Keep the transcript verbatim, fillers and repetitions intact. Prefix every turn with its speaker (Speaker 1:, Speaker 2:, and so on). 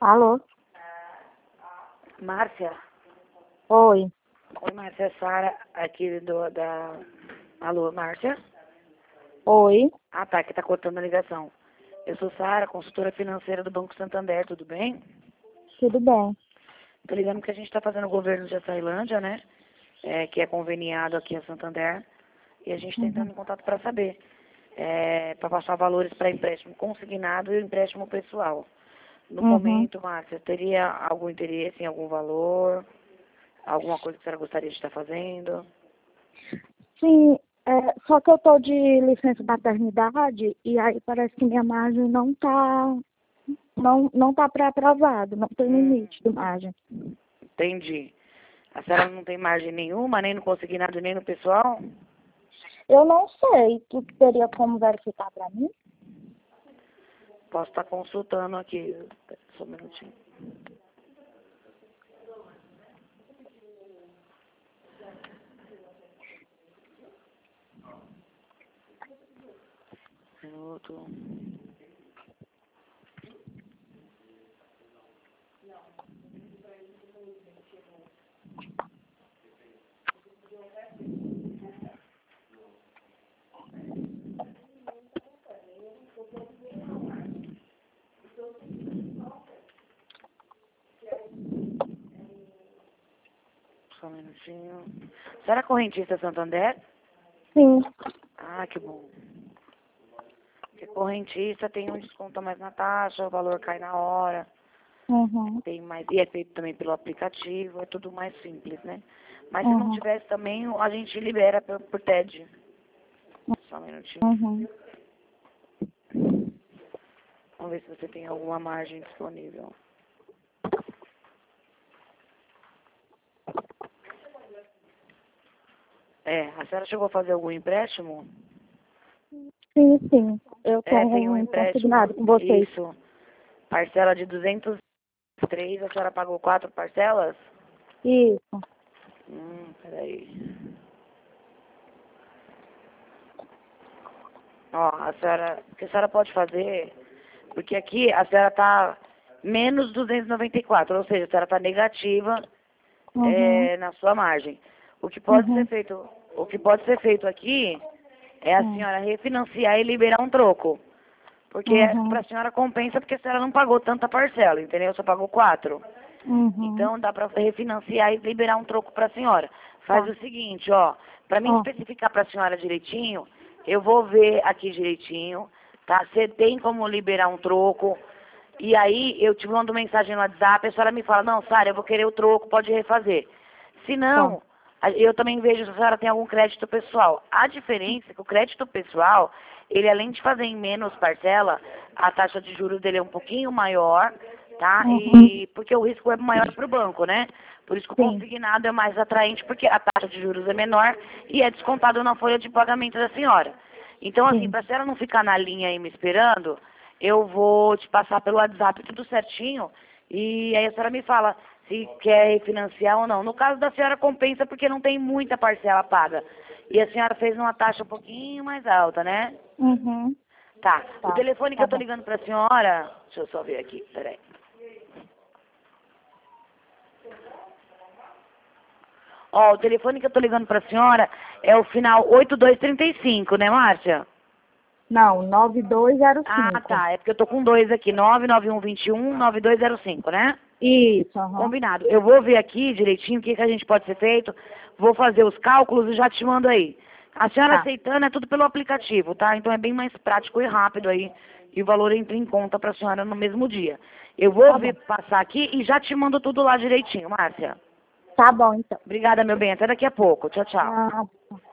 Speaker 1: Alô?
Speaker 2: Márcia?
Speaker 1: Oi.
Speaker 2: Oi, Márcia, é Sara, aqui do, da... Alô, Márcia?
Speaker 1: Oi.
Speaker 2: Ah, tá, que tá cortando a ligação. Eu sou Sara, consultora financeira do Banco Santander, tudo bem?
Speaker 1: Tudo bem.
Speaker 2: Tô ligando que a gente tá fazendo o governo de Açailândia, né? É, que é conveniado aqui a Santander. E a gente tá
Speaker 1: Uhum.
Speaker 2: entrando em contato para saber. É, para passar valores para empréstimo consignado e empréstimo pessoal. No
Speaker 1: Uhum.
Speaker 2: momento, Márcia, teria algum interesse em algum valor? Alguma coisa que a senhora gostaria de estar fazendo?
Speaker 1: Sim, é, só que eu tô de licença paternidade e aí parece que minha margem não tá, não, não tá pré-aprovado, não tem
Speaker 2: Hum,
Speaker 1: limite de margem.
Speaker 2: entendi. A senhora não tem margem nenhuma, nem no consignado, nem no pessoal?
Speaker 1: Eu não sei, tu teria como verificar para mim?
Speaker 2: Posso estar consultando aqui. Só um minutinho. Minuto. Só um minutinho. A senhora é correntista Santander?
Speaker 1: Sim.
Speaker 2: Ah, que bom. Porque correntista tem um desconto a mais na taxa, o valor cai na hora.
Speaker 1: Uhum.
Speaker 2: Tem mais, e é feito também pelo aplicativo, é tudo mais simples, né? Mas se não
Speaker 1: Uhum.
Speaker 2: tivesse também, a gente libera por, por T E D. Só um minutinho.
Speaker 1: Uhum.
Speaker 2: Vamos ver se você tem alguma margem disponível. É, a senhora chegou a fazer algum empréstimo?
Speaker 1: Sim, sim. Eu
Speaker 2: É,
Speaker 1: tenho
Speaker 2: tem um
Speaker 1: um
Speaker 2: empréstimo,
Speaker 1: consignado com vocês.
Speaker 2: isso. Parcela de duzentos e três, a senhora pagou quatro parcelas?
Speaker 1: Isso.
Speaker 2: Hum, peraí. Ó, a senhora, o que a senhora pode fazer, porque aqui a senhora tá menos duzentos e noventa e quatro, ou seja, a senhora tá negativa
Speaker 1: Uhum.
Speaker 2: é, na sua margem. O que pode ser
Speaker 1: Uhum.
Speaker 2: feito, o que pode ser feito aqui é a
Speaker 1: Uhum.
Speaker 2: senhora refinanciar e liberar um troco. Porque para
Speaker 1: Uhum.
Speaker 2: a senhora compensa porque a senhora não pagou tanta parcela, entendeu? Só pagou quatro.
Speaker 1: Uhum.
Speaker 2: Então dá para refinanciar e liberar um troco para a senhora. Faz
Speaker 1: Tá.
Speaker 2: o seguinte, ó, para mim
Speaker 1: Ó.
Speaker 2: especificar para a senhora direitinho, eu vou ver aqui direitinho, tá? Você tem como liberar um troco. E aí eu te mando mensagem no WhatsApp, a senhora me fala, não, Sara, eu vou querer o troco, pode refazer. Se
Speaker 1: Tá.
Speaker 2: não, a- eu também vejo se a senhora tem algum crédito pessoal. A diferença é que o crédito pessoal, ele além de fazer em menos parcela, a taxa de juros dele é um pouquinho maior, tá?
Speaker 1: Uhum.
Speaker 2: E porque o risco é maior para o banco, né? Por isso que o
Speaker 1: Sim.
Speaker 2: consignado é mais atraente, porque a taxa de juros é menor e é descontado na folha de pagamento da senhora. Então, assim,
Speaker 1: Sim.
Speaker 2: para a senhora não ficar na linha aí me esperando, eu vou te passar pelo WhatsApp tudo certinho e aí a senhora me fala se quer refinanciar ou não. No caso da senhora compensa porque não tem muita parcela paga. E a senhora fez uma taxa um pouquinho mais alta, né?
Speaker 1: Uhum.
Speaker 2: Tá. O
Speaker 1: Tá.
Speaker 2: telefone que
Speaker 1: Tá
Speaker 2: eu tô
Speaker 1: bom.
Speaker 2: ligando pra senhora, deixa eu só ver aqui, peraí. Ó, o telefone que eu tô ligando pra senhora é o final oito dois três cinco, né, Márcia?
Speaker 1: Não, nove dois zero
Speaker 2: Ah,
Speaker 1: cinco.
Speaker 2: tá. É porque eu tô com dois aqui, nove nove um dois um nove dois zero cinco, né?
Speaker 1: Isso, aham.
Speaker 2: Combinado. Eu vou ver aqui direitinho o que, que a gente pode ser feito. Vou fazer os cálculos e já te mando aí. A senhora
Speaker 1: Tá.
Speaker 2: aceitando é tudo pelo aplicativo, tá? Então é bem mais prático e rápido aí. E o valor entra em conta pra senhora no mesmo dia. Eu vou
Speaker 1: Tá
Speaker 2: ver,
Speaker 1: bom.
Speaker 2: passar aqui e já te mando tudo lá direitinho, Márcia.
Speaker 1: Tá bom, então.
Speaker 2: Obrigada, meu bem. Até daqui a pouco. Tchau, tchau.
Speaker 1: Ah,